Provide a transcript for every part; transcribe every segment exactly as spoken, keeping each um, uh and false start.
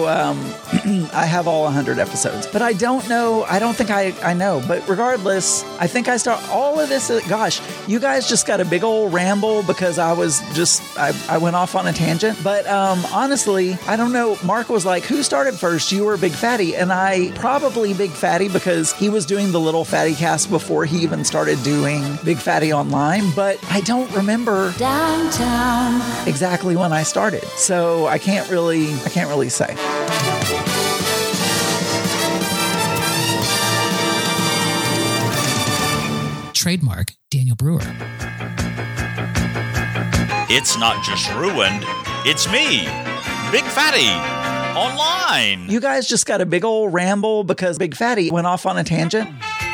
um, I have all one hundred episodes, but I don't know. I don't think I, I know. But regardless, I think I start all of this. Uh, gosh, you guys just got a big old ramble because I was just, I, I went off on a tangent. But um, honestly, I don't know. Mark was like, who started first? You or Big Fatty? And I probably Big Fatty because he was doing the Little Fatty Cast before he even started doing Big Fatty Online. But I don't remember downtown exactly when I started. So I can't really, I can't really say. Trademark Daniel Brewer. It's not just ruined, it's me, Big Fatty, online. You guys just got a big old ramble because Big Fatty went off on a tangent.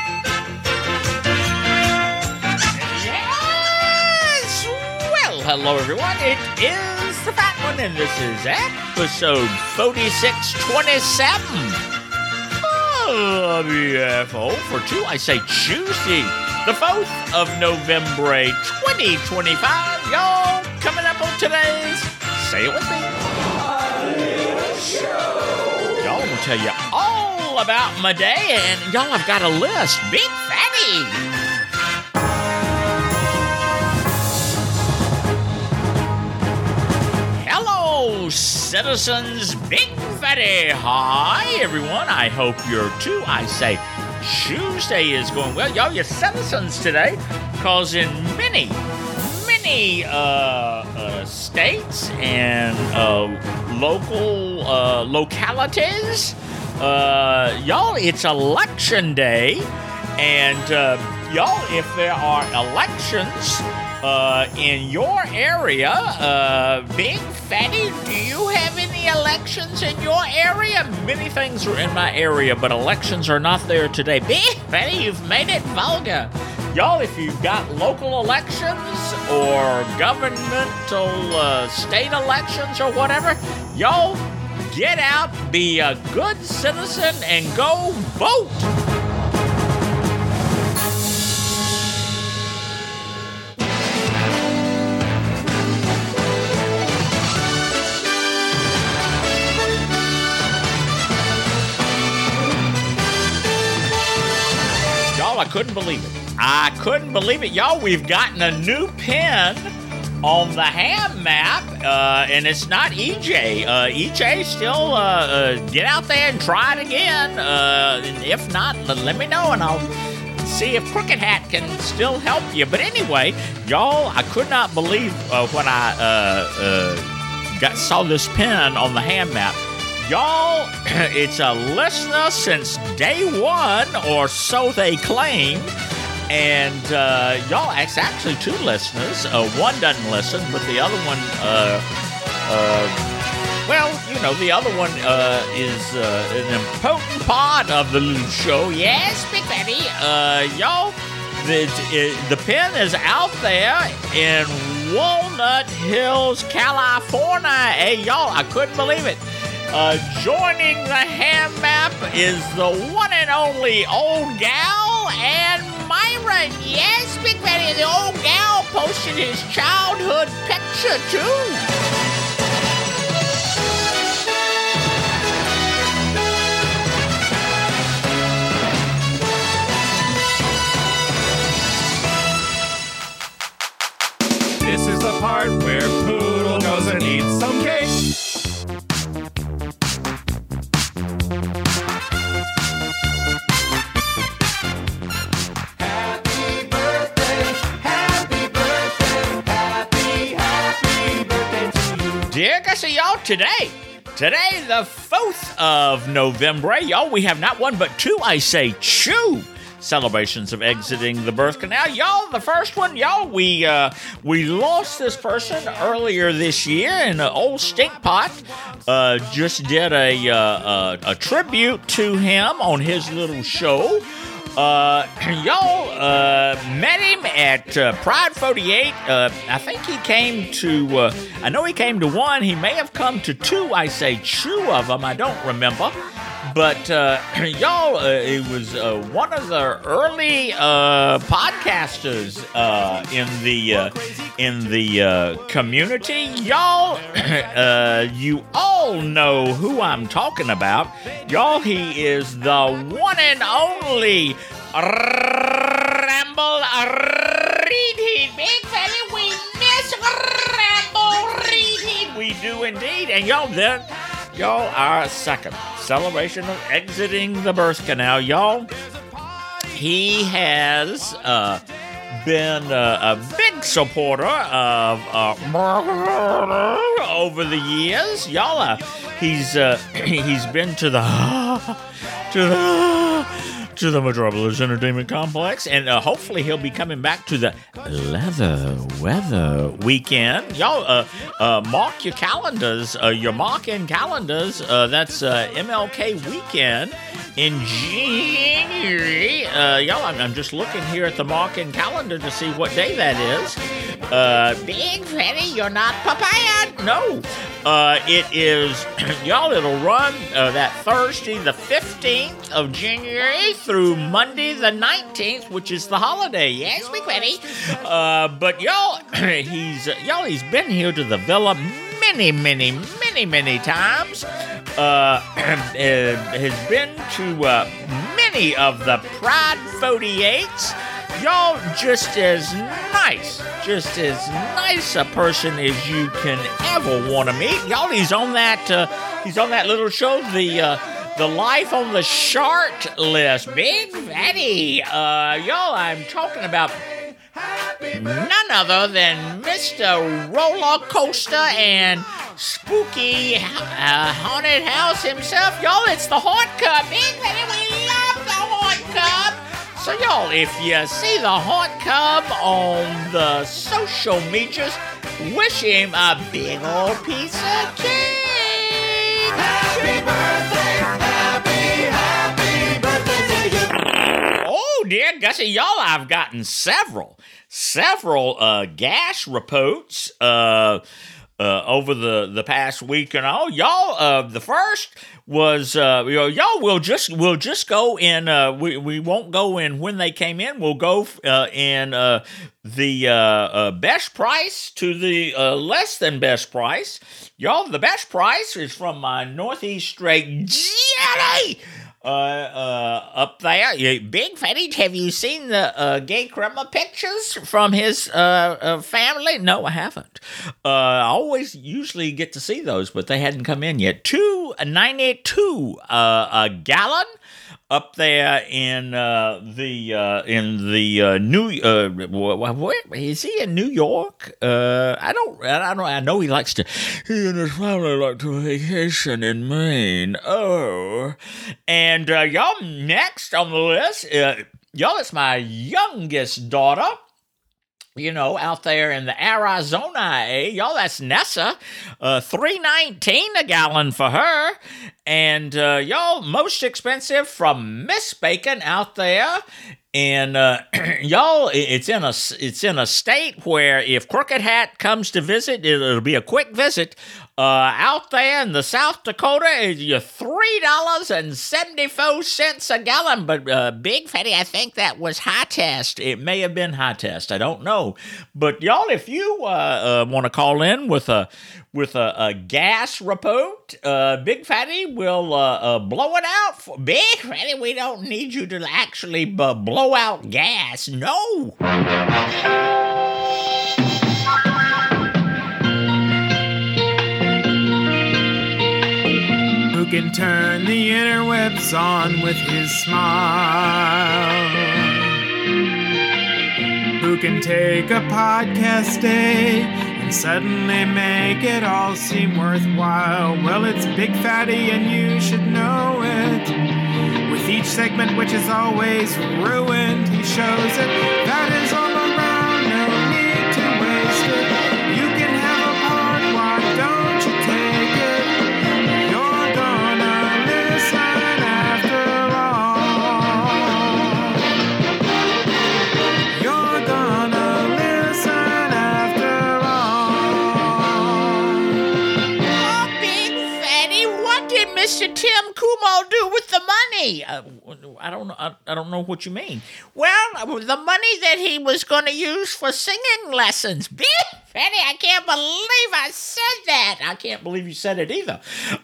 Yes! Well, hello everyone, it is the Fat One, and this is episode forty-six twenty-seven. Oh, B F O for two, I say Tuesday, the fourth of November, twenty twenty-five. Y'all, coming up on today's, say it with me, show. Y'all, I'm going to tell you all about my day, and y'all, I've got a list. Big Fatty. Hello, citizens. Big Fatty. Hi, everyone. I hope you're too. I say Tuesday is going well. Y'all, you're citizens today, because in many, many uh, uh, states and uh, local uh, localities, uh, y'all, it's election day. And uh, y'all, if there are elections uh, in your area, uh, Big Fatty, do you have any elections in your area? Many things are in my area, but elections are not there today. Big Fatty, you've made it vulgar. Y'all, if you've got local elections or governmental uh, state elections or whatever, y'all, get out, be a good citizen, and go vote. I couldn't believe it. I couldn't believe it. Y'all, we've gotten a new pin on the ham map, uh, and it's not E J. Uh, E J still, uh, uh, get out there and try it again. Uh, and if not, let me know, and I'll see if Crooked Hat can still help you. But anyway, y'all, I could not believe uh, when I uh, uh, got saw this pin on the ham map. Y'all, it's a listener since day one, or so they claim. And uh, y'all, it's actually two listeners. Uh, one doesn't listen, but the other one, uh, uh, well, you know, the other one uh, is uh, an important part of the little show. Yes, Big Fatty. Uh, y'all, the, the pen is out there in Walnut Hills, California. Hey, y'all, I couldn't believe it. Uh, joining the ham map is the one and only old gal and Myron. Yes, Big Fatty, the old gal posted his childhood picture too. This is the part where Poodle goes and eats some cake. Dear Gussie, y'all, today, today, the fourth of November, y'all, we have not one but two, I say, two celebrations of exiting the birth canal. Y'all, the first one, y'all, we uh, we lost this person earlier this year, and uh, old Stinkpot uh, just did a, uh, a, a tribute to him on his little show. Uh, y'all uh, met him at uh, Pride forty-eight. Uh, I think he came to, uh, I know he came to one. He may have come to two, I say two of them. I don't remember. but uh, y'all, uh, it was uh, one of the early uh, podcasters uh, in the uh, in the uh, community. Y'all, uh, you all know who I'm talking about. Y'all, he is the one and only Ramble Reed Heat. Big Fatty, we miss Ramble Reed Heat. We do indeed. And y'all, then, y'all, our second celebration of exiting the birth canal. Y'all, he has uh, been uh, a big supporter of uh, over the years. Y'all, uh, he's uh, he's been to the to the to the Metropolis Entertainment Complex, and uh, hopefully he'll be coming back to the Leather Weather Weekend. Y'all, uh, uh, mark your calendars, uh, your mark-in calendars. Uh, that's uh, M L K weekend in January. Uh, y'all, I'm, I'm just looking here at the mark-in calendar to see what day that is. Uh, Big Fatty, you're not prepared. No. Uh, it is, y'all, it'll run uh, that Thursday, the fifteenth of January through Monday, the nineteenth, which is the holiday. Yes, Big Fatty. Uh, but y'all, he's, uh, y'all, he's been here to the villa many, many, many, many times. Uh, has been to uh, many of the Pride forty-eights. Y'all, just as nice, just as nice a person as you can ever want to meet. Y'all, he's on that, uh, he's on that little show, the, uh, the Life on the Short List. Big Fatty. Uh, y'all, I'm talking about none other than Mister Roller Coaster and spooky uh, haunted house himself. Y'all, it's the Haunt Cub. Big Fatty, we love the Haunt Cub. So, y'all, if you see the Haunt Cub on the social medias, wish him a big old piece of cake. Happy birthday, happy, happy birthday to you. Oh, dear Gussie, y'all, I've gotten several, several uh, gas reports uh, uh, over the, the past week and all. Y'all, uh, the first was uh you know, y'all will just we'll just go in uh we, we won't go in when they came in. We'll go uh in uh the uh, uh best price to the uh less than best price. Y'all, the best price is from my Northeast Straight Jelly uh uh up there. Yeah, Big Fatty, have you seen the uh gay crema pictures from his uh, uh family? No, I haven't. Uh I always usually get to see those, but they hadn't come in yet. two ninety-two uh a gallon up there in uh, the uh, in the uh, New uh, where is he in New York? Uh, I don't I don't I know he likes to he and his family like to vacation in Maine. Oh, and uh, y'all, next on the list, uh, y'all, it's my youngest daughter. You know, out there in the Arizona, eh? Y'all, that's Nessa. Uh, three nineteen a gallon for her. And, uh, y'all, most expensive from Miss Bacon out there. And, uh, y'all, it's in a, it's in a state where if Crooked Hat comes to visit, it'll be a quick visit. Uh, out there in the South Dakota, you're three dollars and seventy-four cents a gallon. But, uh, Big Fatty, I think that was high test. It may have been high test. I don't know. But, y'all, if you, uh, uh want to call in with a, with a, a gas report, uh, Big Fatty will, uh, uh, blow it out for, Big Fatty, we don't need you to actually b- blow out gas. No. Who can turn the interwebs on with his smile? Who can take a podcast day and suddenly make it all seem worthwhile? Well, it's Big Fatty and you should know it. With each segment, which is always ruined, he shows it. That is all around, no need to waste it. You can have a part, why don't you take it? You're gonna listen after all. You're gonna listen after all. Oh, Big Fatty, what did Mister Tim them Kumo do with the money? Uh, I don't know. I, I don't know what you mean. Well, the money that he was going to use for singing lessons. Big Fatty, I can't believe I said that. I can't believe you said it either.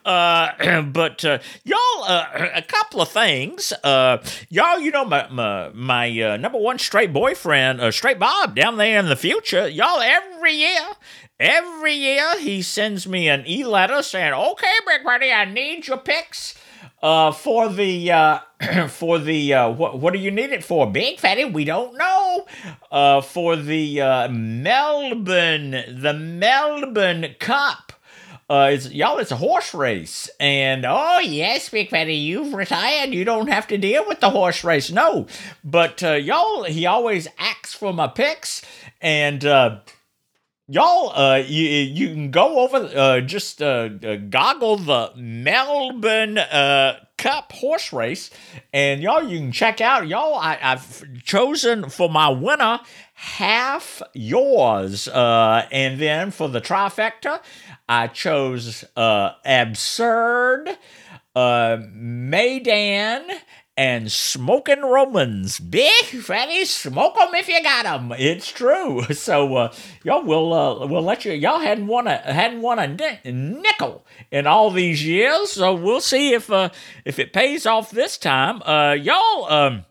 Uh, but uh, y'all, uh, a couple of things. Uh, y'all, you know my my, my uh, number one straight boyfriend, uh, Straight Bob, down there in the future. Y'all, every year. Every year, he sends me an e-letter saying, "Okay, Big Fatty, I need your picks uh, for the uh, for the uh, what? What do you need it for, Big Fatty? We don't know. Uh, for the uh, Melbourne, the Melbourne Cup. Uh, it's, y'all, it's a horse race, and oh yes, Big Fatty, you've retired. You don't have to deal with the horse race, no. But uh, y'all, he always asks for my picks, and." Uh, Y'all, uh, you, you can go over, uh, just uh, uh, goggle the Melbourne uh, Cup horse race, and y'all, you can check out, y'all, I, I've chosen for my winner, Half Yours, uh, and then for the trifecta, I chose uh, Absurd, uh, Maydan, and Smoking Romans. Big Fatty, smoke them if you got them. It's true. So uh, y'all will uh, we'll let you. Y'all hadn't won a hadn't won a nickel in all these years. So we'll see if uh, if it pays off this time. Uh, y'all. Um,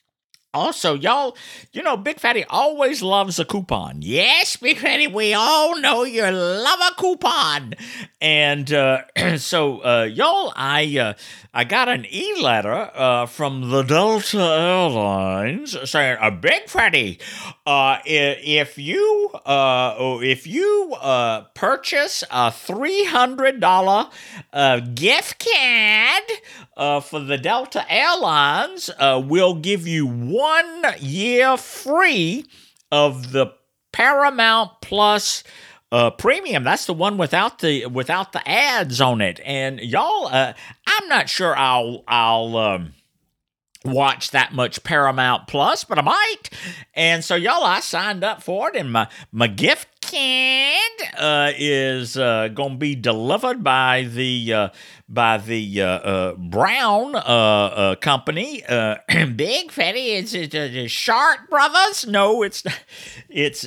Also, y'all, you know, Big Fatty always loves a coupon. Yes, Big Fatty, we all know you love a coupon. And uh, so, uh, y'all, I uh, I got an e-letter uh, from the Delta Airlines saying, uh, Big Fatty, uh, if you uh, if you uh, purchase a three hundred dollars uh, gift card uh, for the Delta Airlines, uh, we'll give you one year free of the Paramount Plus uh, premium. That's the one without the without the ads on it. And y'all, uh, I'm not sure I'll I'll um, watch that much Paramount Plus, but I might. And so y'all, I signed up for it, and my my gift card uh, is uh, gonna be delivered by the. Uh, by the uh, uh, Brown uh, uh, company. Uh, Big Fatty, it's, it's uh, Shark Brothers? No, it's, it's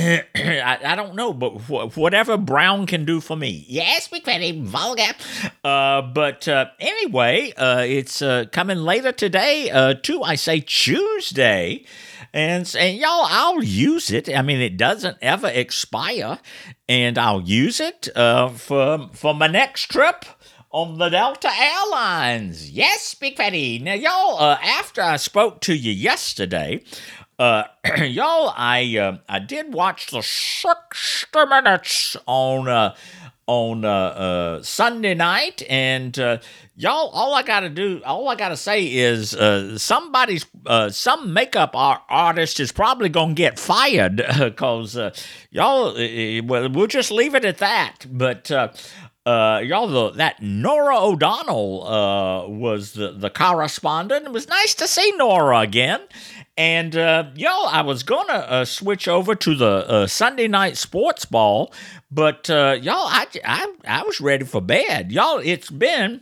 I, I don't know, but wh- whatever Brown can do for me. Yes, Big Fatty, vulgar. Uh, but uh, anyway, uh, it's uh, coming later today, uh, to, I say, Tuesday. And, and y'all, I'll use it. I mean, it doesn't ever expire, and I'll use it uh, for for my next trip on the Delta Airlines. Yes, Big Fatty. Now, y'all, uh, after I spoke to you yesterday, uh, y'all, I uh, I did watch the sixty minutes on uh, on uh, uh, Sunday night, and uh, y'all, all I gotta do, all I gotta say is uh, somebody's, uh, some makeup art- artist is probably gonna get fired because uh, y'all, uh, well, we'll just leave it at that. But uh, Uh, y'all, the, that Nora O'Donnell uh, was the, the correspondent. It was nice to see Nora again. And, uh, y'all, I was going to uh, switch over to the uh, Sunday night sports ball, but, uh, y'all, I, I, I was ready for bed. Y'all, it's been...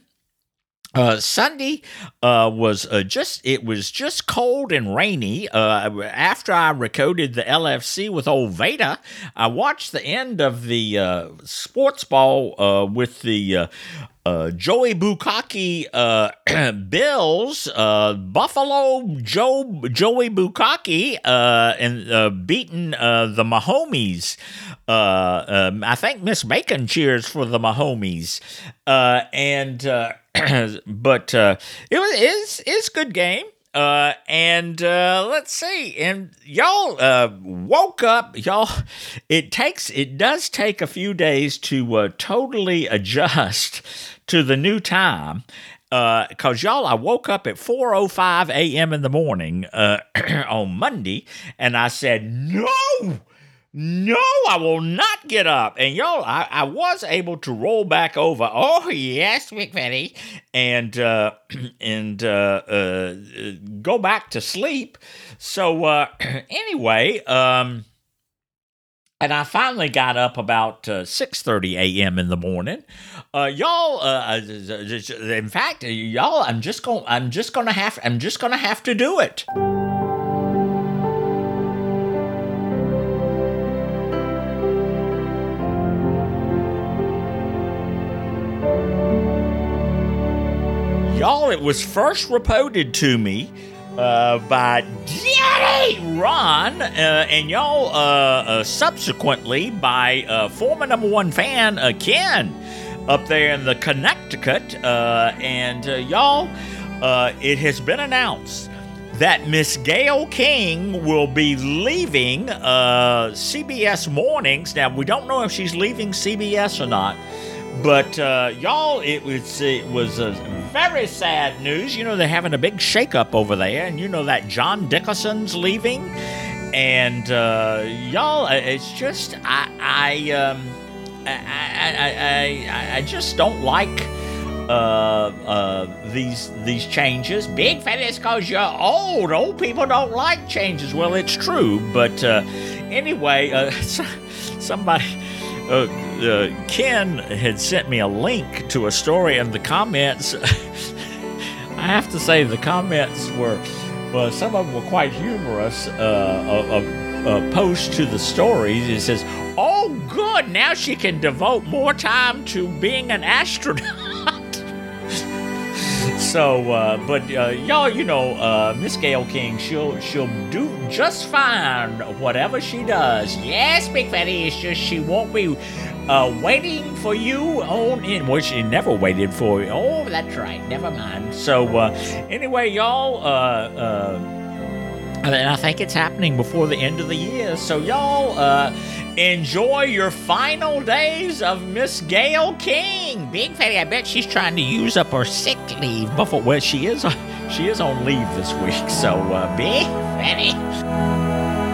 Uh, Sunday uh, was uh, just, it was just cold and rainy. Uh, after I recorded the L F C with old Vader, I watched the end of the uh, sports ball uh, with the uh, uh, Joey Bukkake uh, Bills, uh, Buffalo Joe, Joey Bukkake, uh, and uh, beating uh, the Mahomes. Uh, um, I think Miss Bacon cheers for the Mahomes. Uh, and... Uh, but uh, it was it's it's a good game. Uh, and uh, let's see, and y'all uh, woke up. Y'all, it takes it does take a few days to uh, totally adjust to the new time. Uh, cause y'all, I woke up at four oh five a.m. in the morning uh, on Monday, and I said no. No, I will not get up. And y'all, I, I was able to roll back over. Oh, yes, Big Fatty. And, uh, and, uh, uh, go back to sleep. So, uh, anyway, um, And I finally got up about uh, six thirty a.m. in the morning. Uh, y'all, uh, in fact, y'all, I'm just going. I'm just going to have. I'm just going to have to do it. Y'all, it was first reported to me uh, by Daddy Ron, uh, and y'all, uh, uh, subsequently by uh, former number one fan uh, Ken up there in the Connecticut, uh, and uh, y'all, uh, it has been announced that Miss Gayle King will be leaving uh, C B S Mornings. Now, we don't know if she's leaving C B S or not. But, uh, y'all, it was it was a very sad news. You know, they're having a big shakeup over there, and you know that John Dickerson's leaving. And, uh, y'all, it's just, I, I, um, I, I, I, I just don't like uh, uh, these these changes. Big Fatty, it's because you're old. Old people don't like changes. Well, it's true. But, uh, anyway, uh, somebody... Uh, uh, Ken had sent me a link to a story, and the comments, I have to say, the comments were, well, some of them were quite humorous. Uh, a, a, a post to the story, it says, "Oh, good, now she can devote more time to being an astronaut." So, uh, but uh, y'all, you know, uh, Miss Gayle King, she'll she'll do just fine whatever she does. Yes, Big Fatty, it's just she won't be uh, waiting for you on in. Well, she never waited for you. Oh, that's right. Never mind. So, uh, anyway, y'all, uh, uh, and I think it's happening before the end of the year. So, y'all, uh, enjoy your final days of Miss Gayle King. Big Fatty, I bet she's trying to use up her sick leave before. Well, she is. She is on leave this week. So, uh, Big Fatty.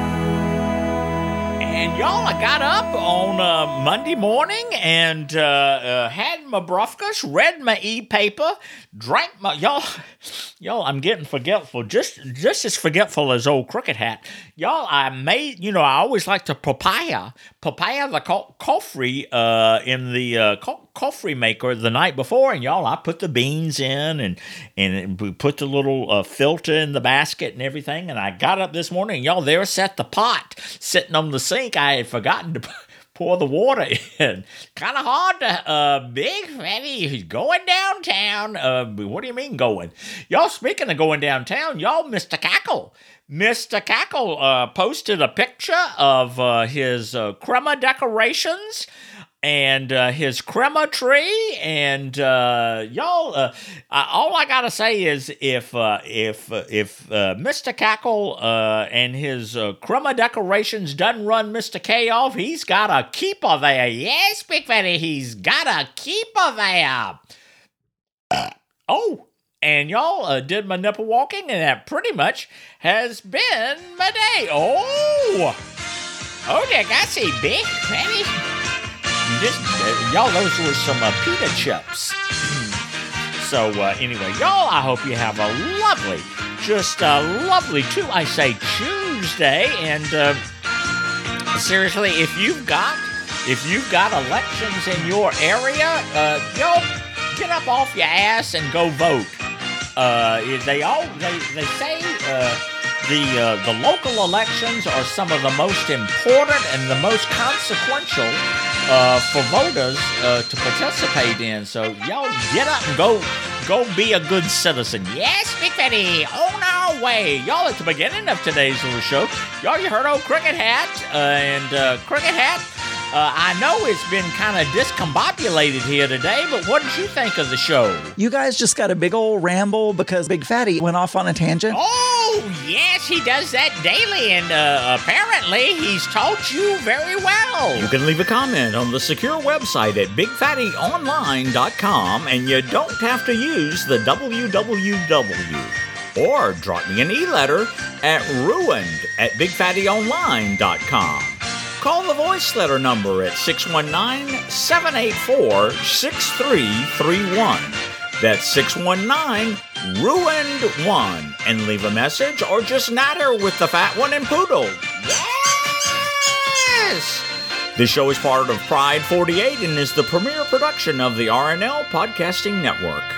And y'all, I got up on uh, Monday morning and uh, uh, had my breakfast, read my e-paper, drank my... Y'all, y'all, I'm getting forgetful, just just as forgetful as old Crooked Hat. Y'all, I made, you know, I always like to prepare, prepare the co- coffee uh, in the uh, co- coffee maker the night before, and y'all, I put the beans in, and, and we put the little uh, filter in the basket and everything, and I got up this morning, and y'all, there sat the pot sitting on the sink. I had forgotten to pour the water in. Kind of hard to, uh, Big Fatty, he's going downtown. Uh, what do you mean going? Y'all, speaking of going downtown, y'all, Mister Cackle. Mister Cackle uh, posted a picture of uh, his uh, crema decorations and uh, his crema tree, and uh, y'all, uh, uh, all I gotta say is if uh, if uh, if uh, Mister Cackle uh, and his uh, crema decorations doesn't run Mister K off, he's got a keeper there. Yes, Big Fatty, he's got a keeper there. Uh, oh. And y'all uh, did my nipple walking, and that pretty much has been my day. Oh, oh, there, I see, Big Fatty. Just, uh, y'all, those were some uh, pita chips. So, uh, anyway, y'all, I hope you have a lovely, just a uh, lovely, too, I say, Tuesday. And uh, seriously, if you've got, if you've got elections in your area, uh, y'all, get up off your ass and go vote. Uh, they all they they say uh, the uh, the local elections are some of the most important and the most consequential uh, for voters uh, to participate in. So y'all get up and go go be a good citizen. Yes, Big Fatty, on our way. Y'all, at the beginning of today's little show, y'all you heard old Crooked Hat uh, and uh, Crooked Hat. Uh, I know it's been kind of discombobulated here today, but what did you think of the show? You guys just got a big old ramble because Big Fatty went off on a tangent. Oh, yes, he does that daily, and uh, apparently he's taught you very well. You can leave a comment on the secure website at big fatty online dot com, and you don't have to use the w w w. Or drop me an e-letter at ruined at big fatty online dot com. Call the voice letter number at six one nine, seven eight four, six three three one. That's six one nine, ruined one. And leave a message or just natter with the fat one and poodle. Yes! This show is part of Pride forty-eight and is the premier production of the R N L Podcasting Network.